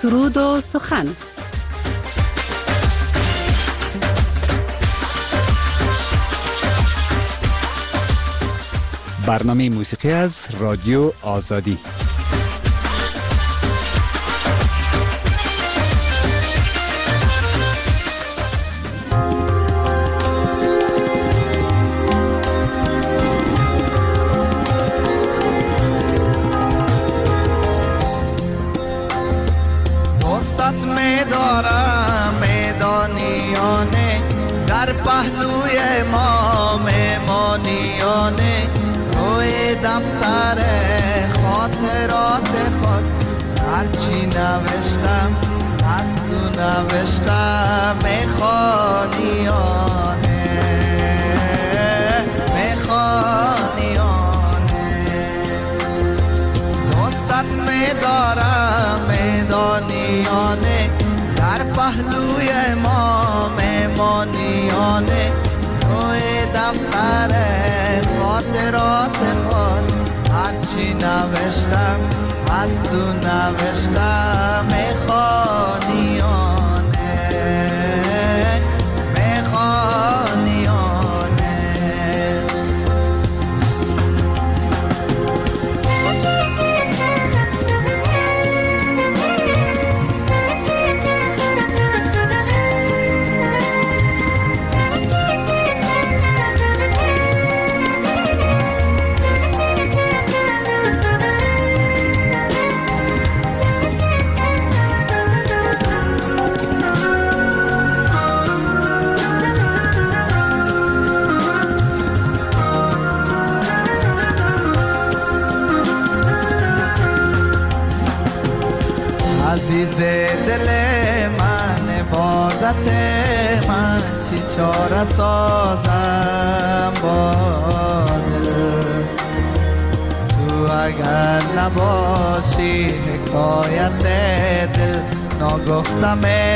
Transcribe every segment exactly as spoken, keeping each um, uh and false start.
سرود و سخن. برنامه موسیقی از رادیو آزادی. دوستت می‌دارم میدانیانه، در پهلوی ما میمانیانه، روی دفتر خاطرات خود هرچی نوشتم از تو نوشتم میخوانیانه میخوانیانه. دوستت میدارم میدانیانه، در پهلوی ما میمانیانه، روی دفتر خاطرات خود هرچی نوشتم از تو نوشتم میخوانیانه میخوانیانه. عزیز دل من عبادت من، چی چاره سازم با دل، تو اگر نباشی حکایت دل ناگفته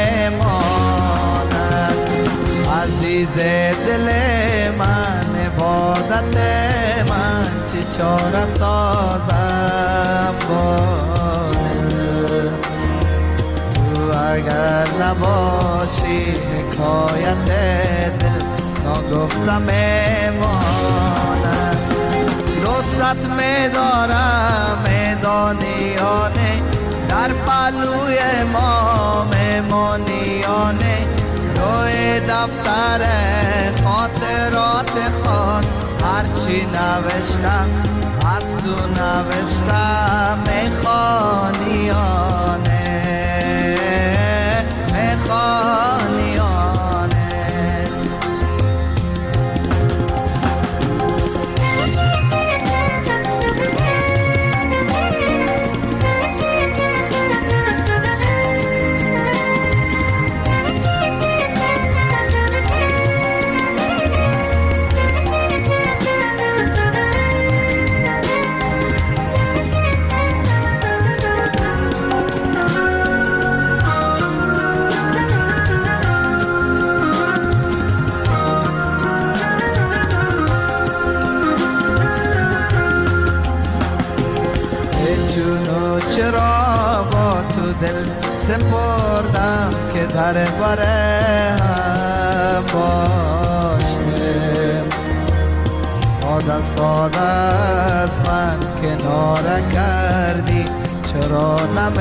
میماند. عزیز دل من عبادت من، چی چاره سازم با اگر نباشی حکایت دل ناگفته میماند. دوستت میدارم میدانیانه، در پهلوی ما میمانیانه، روی دفتر خاطرات خود هرچی نوشتم از تو نوشتم میخوانیانه میخوانیانه. چرا با تو دل سپردم که در بره هم باشه، ساده ساده از من کنار کردی، چرا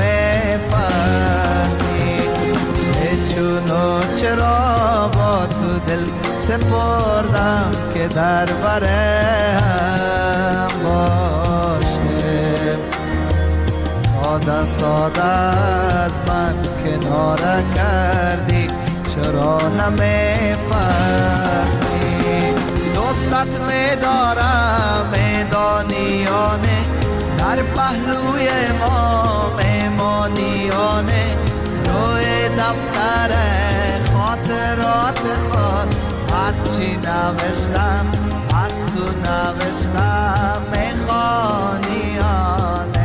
نمیفهمی؟ چونو چرا با تو دل سپردم که در بره هم باشه، ساده ساده از من کنار کردی، چرا نمیفهمی؟ دوستت میدارم میدانیانه، در پهلوی ما میمانیانه، روی دفتر خاطرات خود هرچی نوشتم از تو نوشتم میخوانیانه.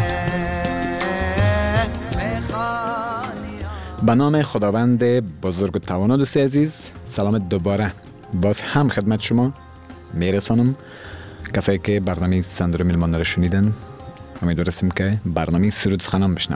به نام خداوند بزرگ و توانا. دوست عزیز سلام دوباره باز هم خدمت شما میرسانم. کسایی که برنامه سندروم میلمانه رو شنیدن امیدوارم که برنامه سرود سخنان بشنون.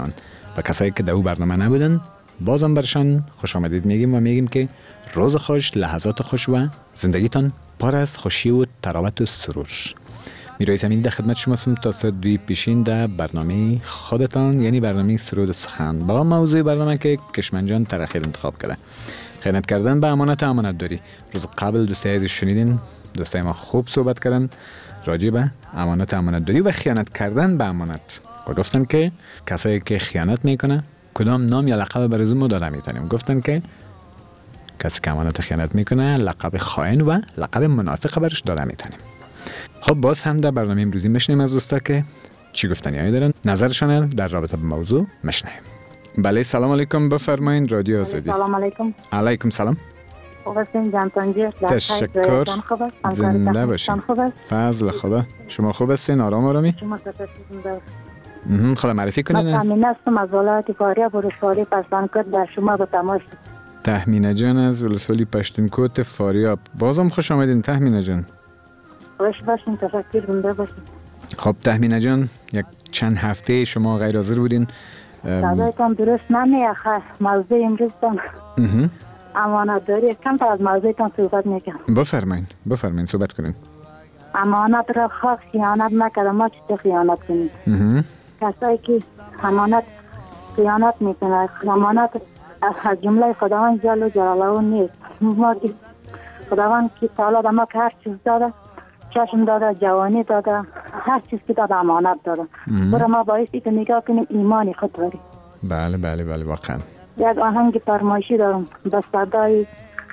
و کسایی که در او برنامه نبودن بازم برشان خوش آمدید میگیم و میگیم که روز خوش، لحظات خوش و زندگیتان پر از خوشی و تراوت و سرور. میرای زمین در خدمت شما هستم تا ساعت دوی پیشین در برنامه خودتان، یعنی برنامه سرود سخن. با موضوع برنامه که کشمن جان ترخیر انتخاب کرده، خیانت کردن به امانت امانت داری. روز قبل دوستای عزیز شنیدین، دوستای ما خوب صحبت کردن راجع به امانت امانت داری و خیانت کردن به امانت و گفتن که کسایی که خیانت میکنه کدام نام یا لقب برای ما داده میتونیم. گفتن که کسی که امانت خیانت میکنه لقب خائن و لقب منافق برش داده میتونیم. خب باز هم در برنامه امروزی میشنیم از دوستا که چی گفتنی دارن، نظرشان در رابطه با موضوع میشنیم. بله سلام علیکم، بفرمایین رادیو آزادی. سلام علیکم. علیکم سلام. خوب هستین جانتانجی؟ تشکر. زنده باشین. فضل خدا. شما خوب هستین؟ آرام آرامی؟ شما زنده. خدا معرفی کنین. من تهمینه هستم از ولایت فاریاب ولسوالی پشتونکوت در شما به تماس. تهمینه جان از ولسوالی پشتونکوت فاریاب. بازم خوش آمدین تهمینه جان. خوش باشین، تشکر، زنده باشین. خب تهمینه جان، یک چند هفته شما غیر حاضر بودین. صدایتان درست نمیاد. موضوع امروزتان امانت داری. کم تر از موضوعتان صحبت میکنم. بفرمایین بفرمایین صحبت کنین. امانت را خواه خیانت نکرده، ما چطور خیانت کنیم؟ کسایی که امانت خیانت میکنه، امانت از جمله خداوند جل جلاله نیست. ما که خداوند که تعالی به ما که هر چیز داده، چشم داده، جوانی داده، هر چیز که داده امانت داده. برای ما بایستی که نگاه کنیم ایمانی خود داریم. بله بله بله واقعا. یک آهنگ فرمایشی دارم به صدای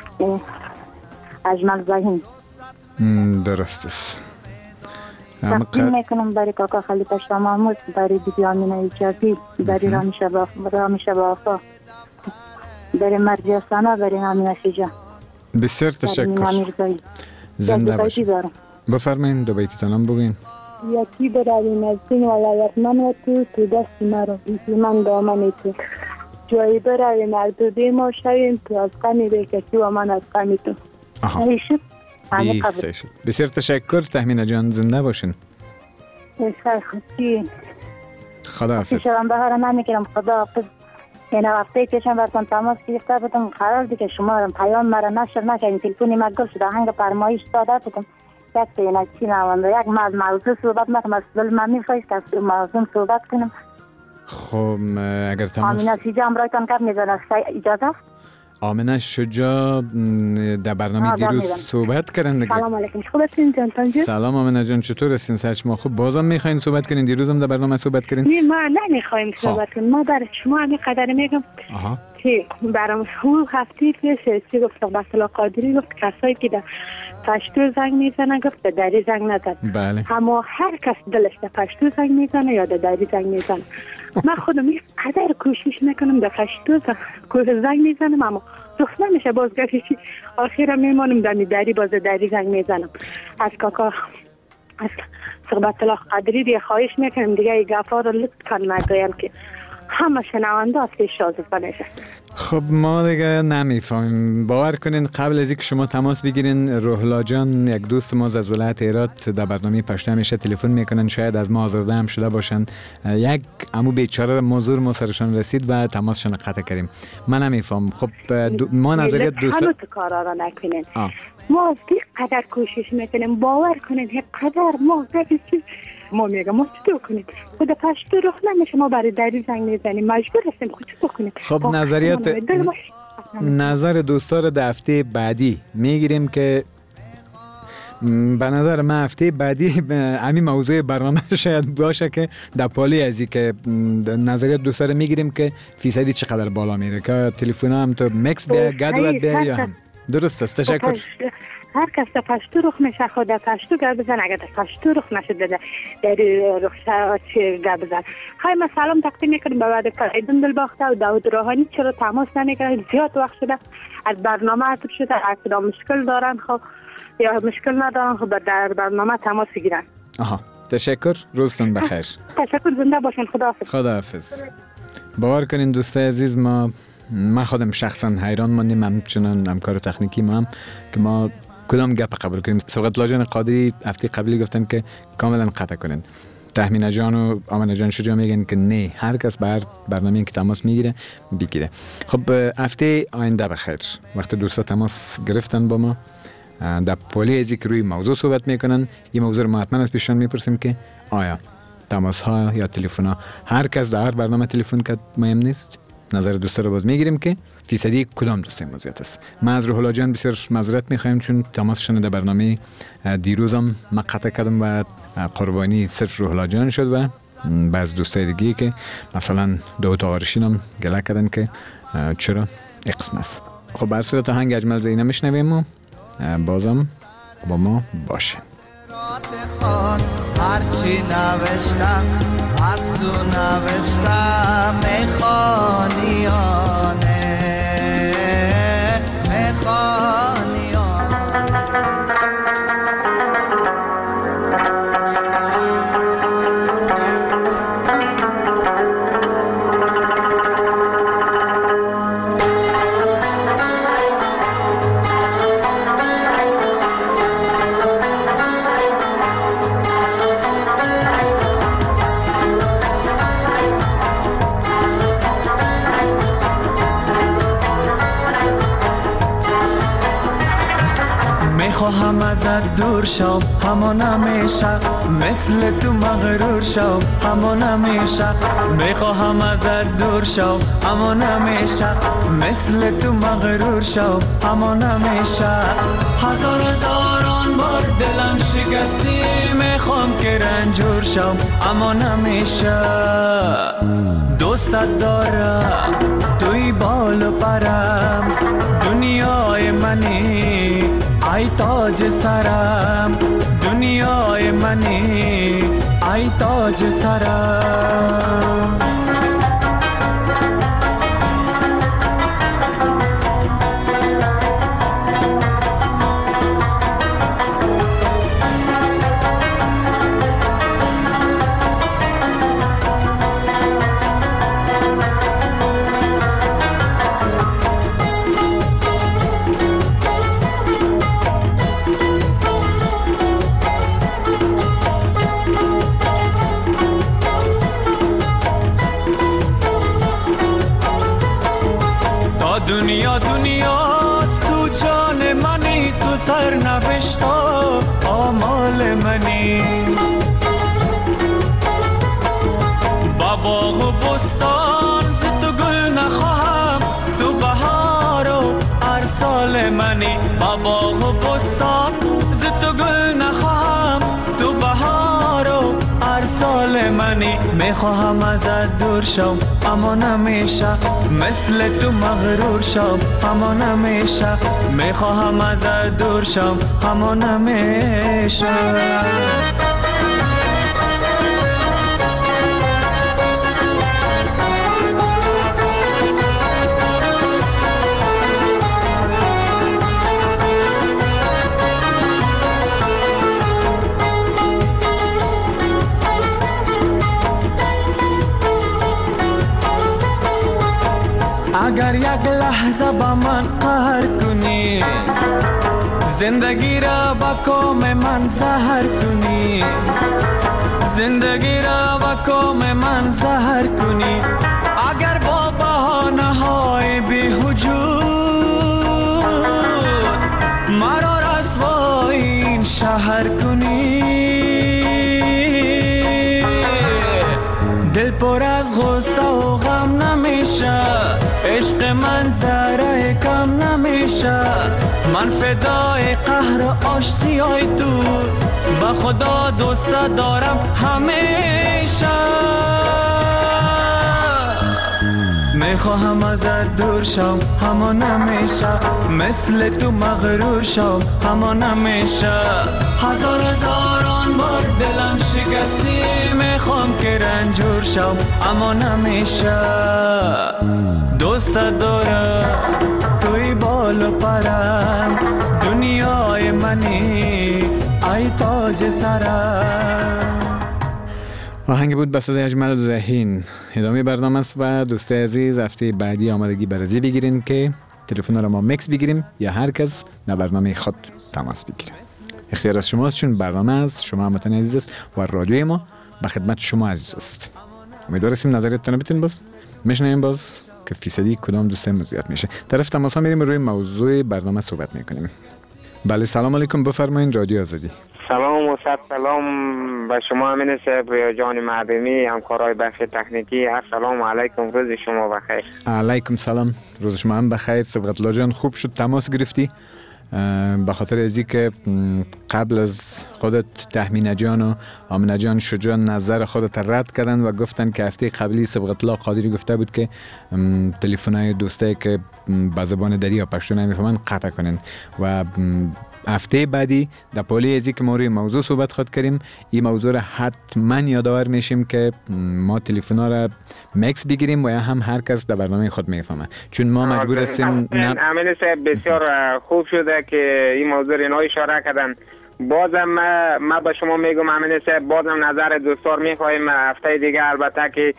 اجمل زهین. درست است. تقدیم میکنم برای کاکا خلیفه شاه محمود، برای بیبی آمینه ایجابی، برای رامی شبافا، برای مرجع سنا، برای نامینه شیجا. بسیار تشکر. زنده باشید. بفرمایید دو بیتتان هم بگوین. یکی برای نزدین ولایتمن و تو تو دست مرا من دامن تو جایی برای مردودی ما شویم تو از قمی بکشی و من از قمی تو. ایشید همه قبل. بسیار تشکر تهمینه جان، زنده باشین. خیلی خوبی. خدا حافظ. شما بهار نمیگیرم. خدا حافظ. این وقتی که شما براتون تماس گرفته بودم قرار دیگه شما پیام مرا نشر نکنید، تلفنی ما گل شده، آهنگ فرمایش داده بودم. یک سینه چی نوانده یک موضوع صحبت نکنم، از دل میخواهید که از موضوع صحبت کنم. خب اگر تماس آمینه شجاع امرایتان کب میزنه اجازه؟ آمینه شجاع در برنامه دیروز صحبت کردن دیگه. سلام علیکم، خوب هستین جانتان جی؟ سلام آمینه جان، چطور هستین؟ سرچ ما خوب. بازم میخواین صحبت کنین؟ دیروز هم در برنامه صحبت کردین؟ نه ما نمیخوایم صحبت کنیم. ما در شما همین قدر میگم که برام اون هفته پیش چی گفت مثلا قادری گفت کسایی که در پشتو زنگ میزنه گفت به دری زنگ نزن. بله. اما هر کس دلش در پشتو زنگ میزنه یا در دری زنگ میزنه. من خودم یک قدر کوشش میکنم در پشتو زنگ میزنم اما رخ نمیشه، بازگشتی آخر میمانم در دری باز دری زنگ میزنم. از کاکا از صحبت الله قادری دیگه خواهش میکنم دیگه ای گفا رو لطف کن نگویم که همه شنونده از پیش شازده نشه. خب ما دیگه نمیفهمیم. باور کنین قبل از اینکه شما تماس بگیرین روحلا جان یک دوست ما از ولایت هرات در برنامه پشتو همیشه تلفن میکنن، شاید از ما آزرده هم شده باشن. یک عمو بیچاره موضوع ما سرشان رسید و تماسشون قطع کردیم. من نمیفهم. خب ما نظریه دوست همه تو کارا را نکنین. ما از قدر کوشش میکنیم، باور کنین هر قدر ما چیز ما میگم ما چطور کنیم؟ خود پشتو رخ نمیشه، ما برای دری زنگ میزنیم، مجبور هستیم خود چطور کنیم؟ خب نظریات نظر دوستا رو در هفته بعدی میگیریم که به نظر من هفته بعدی همین موضوع برنامه شاید باشه که در پالی ازی که نظریات دوستا رو میگیریم که فیصدی چقدر بالا میره که تلفن هم تو مکس بیا گدوت بیا یا هم درست است. تشکر. هر کس در پشتو رخ میشه خود در پشتو گر بزن، اگر در پشتو رخ نشده در رخ گر بزن. خواهی ما سلام تقدیم میکنیم به بعد فرایدون دلباخته و داود روحانی. چرا تماس نمیکنید؟ زیاد وقت شده از برنامه عطب شده، اگر مشکل دارن خب یا مشکل ندارن خب در برنامه تماس گیرن. آها تشکر، روزتون بخیر. تشکر، زنده باشین. خداحافظ. خداحافظ. باور کنین دوستای عزیز، ما ما خودم شخصا حیران ماندیم، همچنان همکار تکنیکی ما هم که ما کدام گپ قبول کنیم. سبقت لاجان قادری هفته قبلی گفتن که کاملا قطع کنین. تهمینه جان و آمنه جان شجاع میگن که نه، هر کس بر برنامه که تماس میگیره بگیره. خب هفته آینده بخیر وقتی دوستا تماس گرفتن با ما در پولی ازی که روی موضوع صحبت میکنن، این موضوع رو ما حتما از پیشان میپرسیم که آیا تماس ها یا تلفن ها هر کس در هر برنامه تلفن کرد مهم نیست. نظر دوستا رو باز میگیریم که فیصدی کدام دوست موضوعیت است. من از روح الله جان بسیار معذرت میخوایم چون تماسشون در برنامه دیروزم من قطع کردم و قربانی صرف روح الله جان شد و بعض دوستای دیگه که مثلا داوود آغارشین هم گله کردن که چرا اقسم است. خب بر صورت آهنگ اجمل زینه میشنویم و بازم با ما باشه. هرچی نوشتم از تو نوشتم میخوانیانه میخوانیانه خواهم ازت دور شو همان همیشه، مثل تو مغرور شو همان همیشه. میخواهم ازت دور شو همان همیشه، مثل تو مغرور شو همان همیشه. هزار هزاران بار دلم شکستی، میخوام که رنجور شو همان همیشه. دوست دارم توی بال و پرم، دنیای منی ای تاج سرم، دنیای منی ای تاج سرم. دنیا دنیاست تو جان منی، تو سر نوشتا آمال منی. با باغ و بستان ز تو گل نخواهم، تو بهار و هر سال منی. با باغ و بستان ز تو گل نخواهم، تو بهار و هر سال منی. میخواهم ازت دور شو اما نمیشه، مثل تو مغرور شو اما نمیشه. میخواهم ازت دور شو اما نمیشه. اگر یک لحظه با من قهر کنی، زندگی را با کام من زهر کنی، زندگی را با کام من زهر کنی. اگر با بهانه های بی وجود مرا رسوای این شهر کنی، دل پر از غصه و غم نمیشه، عشق من ذره کم نمیشه. من فدای قهر و آشتیای تو، با خدا دوست دارم همیشه. میخواهم ازت دور شم اما نمیشه، مثل تو مغرور شم اما نمیشه. هزار هزاران بار دلم شکستی، میخوام که رنجور شم اما نمیشه. دوست دارم توی بال و پرم، دنیای منی ای تاج سرم. آهنگ بود به صدای اجمل ذهین. ادامه برنامه است و دوستای عزیز هفته بعدی آمادگی برازی بگیرین که تلفن را ما مکس بگیریم یا هر کس در برنامه خود تماس بگیره. اختیار از شماست چون برنامه از شما هموطن عزیز است و رادیوی ما به خدمت شما عزیز است. امیدوار هستیم نظریتتون بتین باز میشنیم باز که فیصدی کدام دوست ما زیاد میشه. طرف تماس ها میریم روی موضوع برنامه صحبت میکنیم. بله سلام علیکم، بفرمایید رادیو آزادی. سلام و صد سلام به شما امین صاحب و جان معدمی همکارای بخش تکنیکی. السلام علیکم، روز شما بخیر. علیکم سلام، روز شما هم بخیر. صبغت الله جان خوب شد تماس گرفتی، به خاطر ازی که قبل از خودت تهمینه جان و آمنه جان شجاع نظر خودت رد کردن و گفتن که هفته قبلی صبغت الله قادری گفته بود که تلفن‌های دوستایی که به زبان دری یا پشتو نمیفهمن قطع کنن و هفته بعدی در پالی ازی که ما روی موضوع صحبت خود کردیم این موضوع را حتما یادآور میشیم که ما تلفن‌ها را مکس بگیریم و یا هم هر کس در برنامه خود میفهمه، چون ما مجبور هستیم. امین صاحب بسیار خوب شده که این موضوع را اشاره کردن. بازم ما, ما به شما میگم امین صاحب، بازم نظر دوستار میخوایم هفته دیگه البته که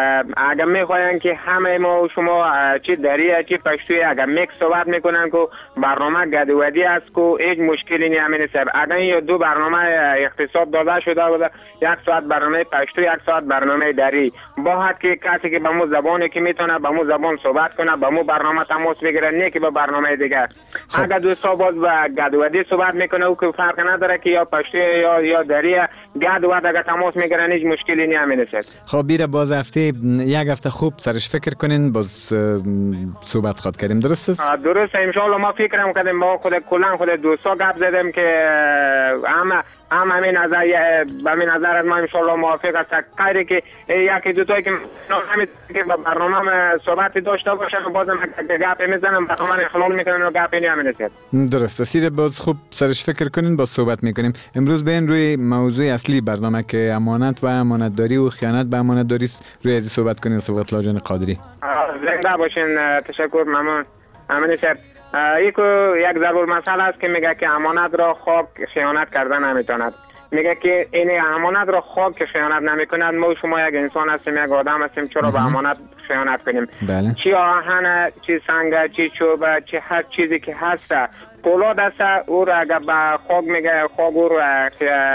اگر میخواین که همه ما و شما چی دریه چی پشتوی اگر میکس صحبت میکنن که برنامه گدودی است که هیچ مشکلی نیست امین صاحب. اگر یا دو برنامه اختصاص داده شده بوده، یک ساعت برنامه پشتو یک ساعت برنامه دری، باید که کسی که به مو زبانی که میتونه به مو زبان صحبت کنه به مو برنامه تماس بگیره، نه که به برنامه دیگه. اگر دوستا باز به گدودی صحبت میکنه او که فرق نداره که یا پشتو یا یا دری گدود اگر تماس میگیرن هیچ مشکلی نیست امین صاحب. خب بیره باز هفته یک هفته خوب سرش فکر کنین باز صحبت خود کردیم، درست است؟ درست ان شاء الله. ما فکرم کردیم با خود کلا خود دوستا گپ زدیم که همه هم همین نظر به همین نظر ما ان شاء الله موافق است. کاری که یکی دو تایی که همین که برنامه صحبت داشته باشن بازم گپ میزنم برنامه اخلال میکنن و گپ نمیاد. درست است. سیر باز خوب سرش فکر کنین باز صحبت میکنیم. امروز بین روی موضوع اصلی برنامه که امانت و امانتداری و خیانت به امانتداری روی ازی صحبت کنین. صبغت الله جان قادری زنده باشین. تشکر ممنون امین صاحب. یکو یک ضرور مسئله است که میگه که امانت را خاک خیانت کردن نمیتواند. میگه که این امانت را خاک که خیانت نمیکند. ما شما یک انسان هستیم، یک آدم هستیم، چرا به امانت خیانت کنیم؟ بله. چی آهن، چی سنگ، چی چوب، چی هر چیزی که هست پولاد است، او را اگر به خاک میگه خاک او را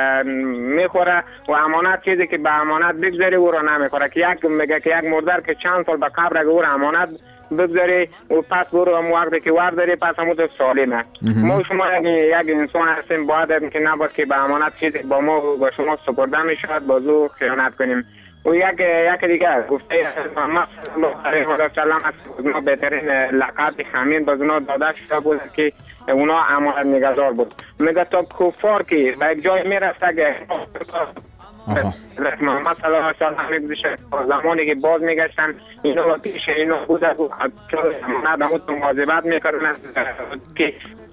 میخوره و امانت چیزی که به امانت بگذاری او را نمیخوره. که یک میگه که یک مردر که چند سال به قبر اگر او را امانت بگذاری و پس برو هم وقتی که ورداری پس همون تو سالمه. ما شما یک انسان هستیم، باید که نباید که به امانت چیزی با ما و شما سپرده میشود بازو خیانت کنیم. و یک یک دیگه گفته محمد صلی الله علیه و سلم از ما بهترین لقب خمین باز اونا داده شده بود که اونا امانت نگهدار بود. میگه تا کفار که به یک جای میرفت اگه محمد صلی الله علیه و سلم زمانی که باز میگشتن اینا پیش اینا بود از امانت همون مواظبت میکردن که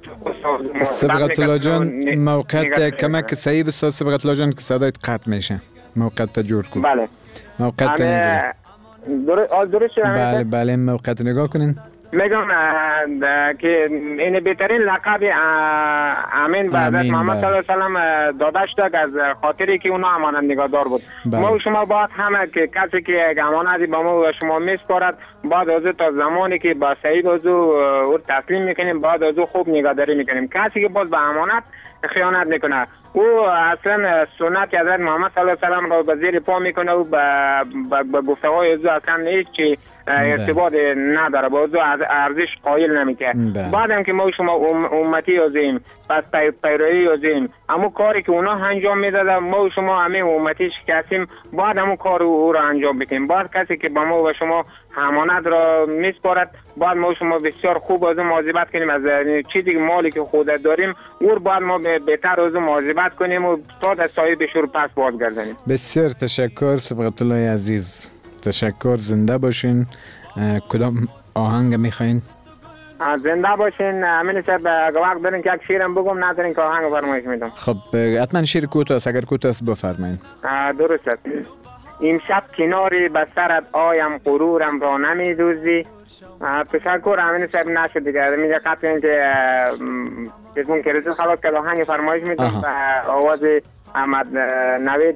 صبغت الله جان موقعیت کمک صحیح بساز. صبغت الله جان که صدایت قطع میشه، موقعیت جور کن. بله موقعیت تنیزه درست شده. بله بله موقعیت نگاه کنین. میگم که این بهترین لقب امین به حضرت محمد صلی الله علیه و سلم داده شده از خاطری که اونا امانت نگهدار بود. ما و شما باید همه که کسی که یک امانتی با ما و شما میسپارد بعد از تا زمانی که با صحیح از او تسلیم میکنیم بعد از او خوب نگهداری میکنیم. کسی که باز به امانت خیانت میکنه او اصلا سنت حضرت محمد صلی الله علیه و سلم را به زیر پا میکنه و به گفته های او اصلا هیچ ارتباط نداره، با او ارزش قائل نمیکنه. بعدم که ما شما امتی هستیم پس پیروی هستیم، همون کاری که اونا انجام میدادن ما شما همه امتی شکستیم بعد همون کار او را انجام بدیم. بعد کسی که با ما و شما امانت را میسپارد باید ما شما بسیار خوب از اون مواظبت کنیم، از چیزی مالی که خودت داریم او باید ما بهتر از اون مواظبت کنیم و تا در صاحب شور پس بازگردانیم. بسیار تشکر صبغت الله عزیز، تشکر. زنده باشین. کدام آهنگ میخواین؟ زنده باشین. امین صاحب وقت دارین که یک شیرم بگم، ندارین که آهنگ فرمایش میدم؟ خب حتما شیر کوتاه است، اگر کوتاه است بفرمایید. درست است. امشب کناری به سرت آیم غرورم را نمیدوزی. تشکر امین صاحب. نشد دیگه میگه قطع این که جسمون که رسید خلاص که آهنگ فرمایش میدم و آواز احمد نوید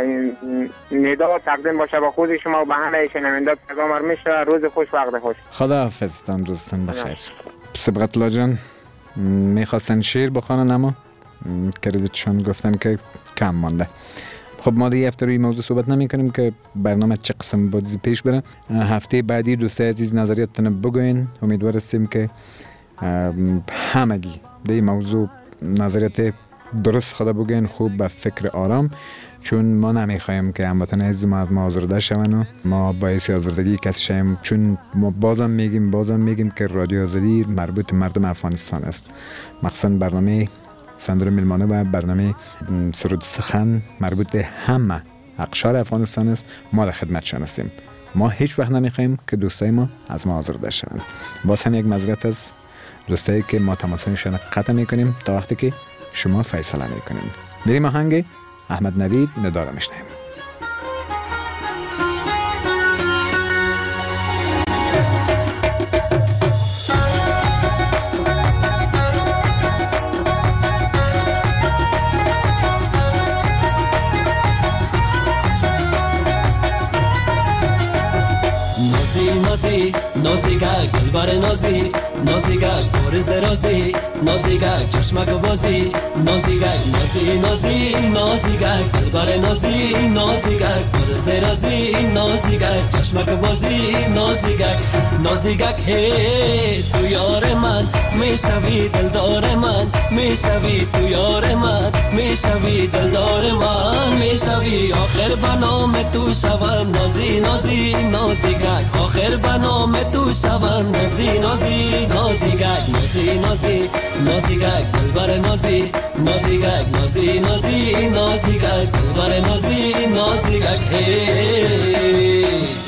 ندا تقدیم باشه با خود شما و به همه شنوندگان. پیغام میشه. روز خوش، وقت خوش. خدا حافظتان، روزتان بخیر. صبغت الله جان میخواستن شعر بخوانن اما کردیتشان گفتن که کم مانده. خب ما دیگه هفته روی موضوع صحبت نمی کنیم که برنامه چه قسم بازی پیش بره. هفته بعدی دوستای عزیز نظریاتتون بگوین. امیدوار هستیم که همگی دیگه موضوع نظریات درست خدا بگوین، خوب به فکر آرام، چون ما نمیخوایم که هموطن عزیز ما از ما آزرده شون و ما باعث آزردگی کسی شیم، چون ما بازم میگیم بازم میگیم که رادیو آزادی مربوط مردم افغانستان است. مخصوصا برنامه صندوق میلمانه و برنامه سرود سخن مربوط همه اقشار افغانستان است. ما در خدمتشان هستیم. ما هیچ وقت نمیخوایم که دوستای ما از ما آزرده شوند. باز هم یک معذرت از دوستایی که ما تماسشون قطع میکنیم تا وقتی که شما فیصله میکنیم. بریم آهنگ احمد نوید نداره میشنیم. نازی نازیگک دلبر نازی نازیگک برز رازی نازیگک چشمک بازی نازیگک نازی نازی نازیگک دلبر نازی نازیگک برز رازی نازیگک چشمک بازی نازیگک نازیگک هی تو یار من میشوی دلدار من میشوی تو یار من میشوی دلدار من میشوی آخر بنام تو شوم نازی نازی نازیگک آخر بنام تو شوم نازی نازی نازیگک نازی نازی نازیگک دلبر نازی نازیگک نازی نازی نازیگک دلبر نازی نازیگک هی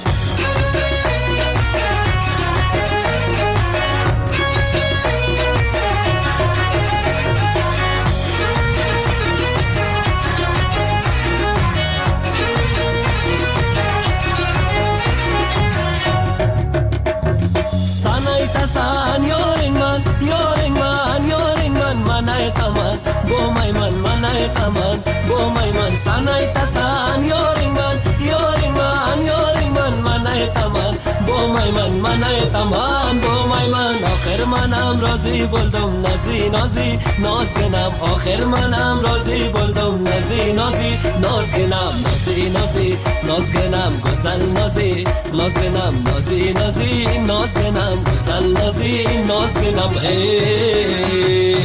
San yoring man, yoring man, yoring man, manay taman, go my man, manay taman, go my man, sanay tasan, yoring man, yoring man, yoring man, manay taman, go my man, manay taman, go my man, آخر منم راضی بولدم نازی نازی ناز گنم آخر منم راضی بولدم نازی نازی ناز گنم نازی نازی ناز گنم گزل نازی ناز گنم نازی نازی ناز گنم گزل نازی ناز گنم ای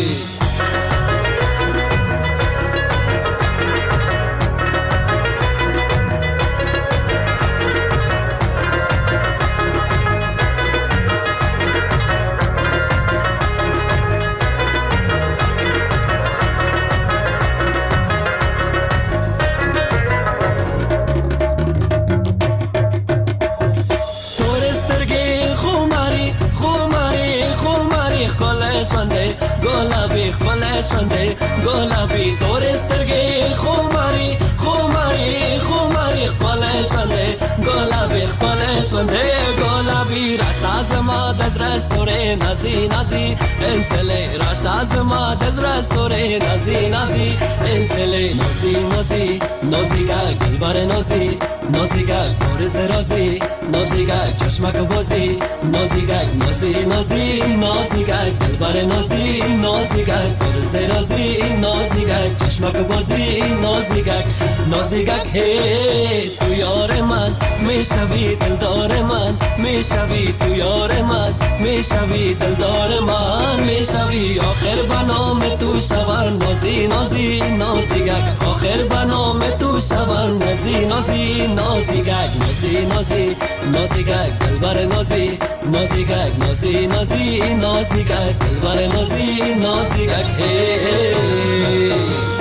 شونده گلابی خاله شونده گلابی دورسترگی خوماری خوماری خوماری خاله شونده گلابی خاله شونده گلابی راش از ما دز رستوره نازی نازی انچله راش از ما دز رستوره نازی نازی انچله نازی نازی نازیگک دلبر نازی نازیگک برز رازی نازیگک چشمک بازی نازیگک نازی نازی نازیگک دلبر نازی نازیگک برز رازی نازیگک چشمک بازی نازیگک نازیگک هی تو یار من میشوی دلدار من میشوی تو یار من میشوی دلدار من میشوی آخر بنام تو شوم نازی نازی نازیگک آخر بنام تو شوم نازی نازی نازیگک نازی نازی نازیگک دلبر نازی نازیگک نازی نازی نازیگک دلبر نازی نازیگک هی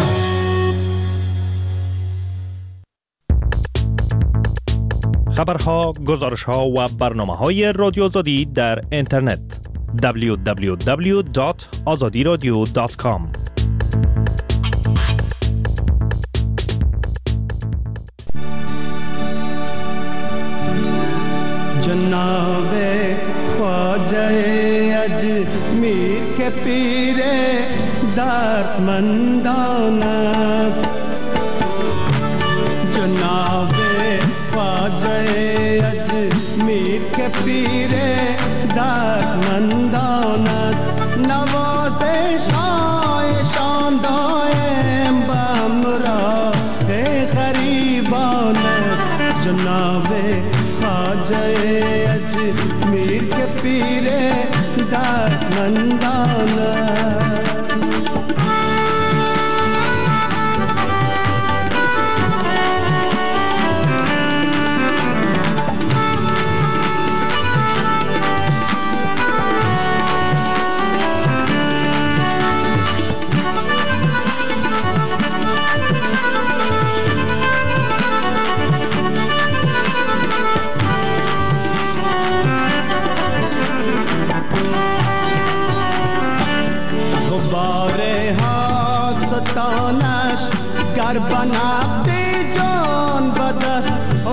خبرها، گزارشها و برنامه‌های رادیو آزادی در اینترنت دبلیو دبلیو دبلیو دات آزادی رادیو دات کام. جناب خواجه اجمیر کے پیر دردمندان است جناب خواجه اجمیر کے پیر دردمندان است نوازش های شان دائم به همراه خرید जनाब ख्वाजा अजमीर के पीरे दर्दमंदाना گر بنابدی جان بدست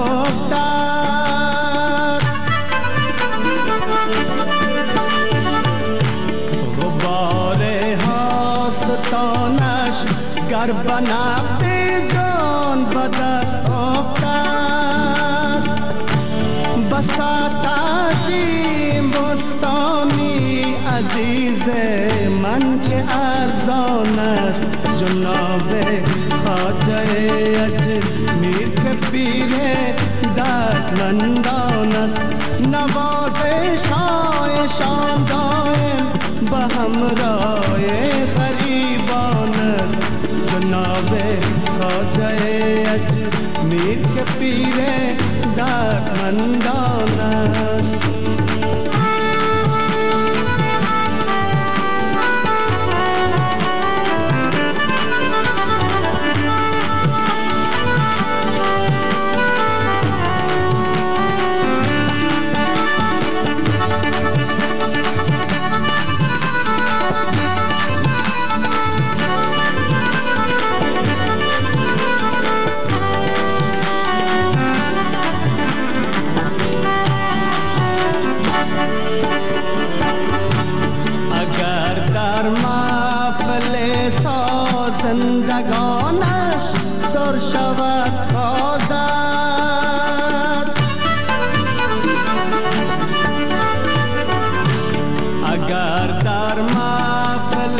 افتاد غبار حاستانش گر بنابدی جان بدست افتاد بساط عظیم بستانی عزیز من که ارزان است جناب ख्वाजा अजमीर के पीरे दर्दमंदान است नवाज़िशाए शान दायम बहमराए गरीबान است जनाब ख्वाजा अजमीर के पीरे दर्दमंदान است زندگانش سر شود سازد اگر در محفل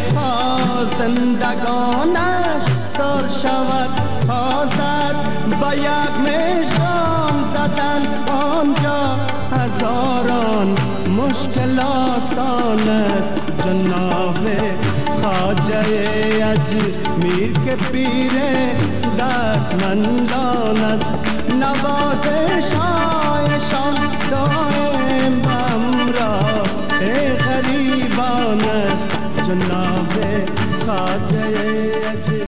زندگانش سر شود سازد با یک مژگان زدن آنجا هزاران مشکل آسان است جناب ख्वाजा अजमीर के पीरे दर्दमंदान است नवाज़िशाए शान दायम हमरा ए गरीबान است जनाब